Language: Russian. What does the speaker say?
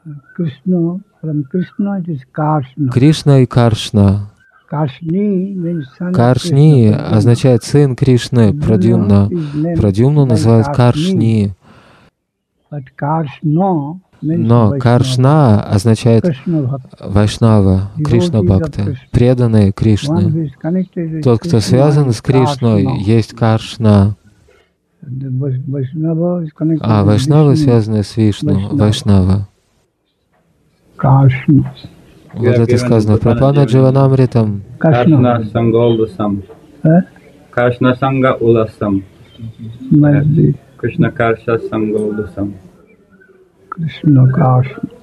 Krishna, from Krishna it is Karshna. Кришна и Каршна. Karshni means son of Каршни Krishna, Pradyumna. означает сын Кришны, Прадьюмна. His name Прадьюмну like называют Каршни. But Karshna means Но Vaishnava, Каршна означает Krishna Bhakta. Вайшнава, Кришна Devotees of Бхакта, Krishna. преданные One Кришны. who is connected with Тот, кто Krishna связан is с Кришной, Karshna. есть Каршна, The Vaishnava is connected а with Вайшнавы Vishnu, связаны с Вишну, Vaishnava. Вайшнава. Karshna. Вот это сказано в Прапана Дживанамритам. Karshna. Karshna Sangha Ulasam. Must be Krishna Karsha Sangha Ulasam. Krishna Karshna.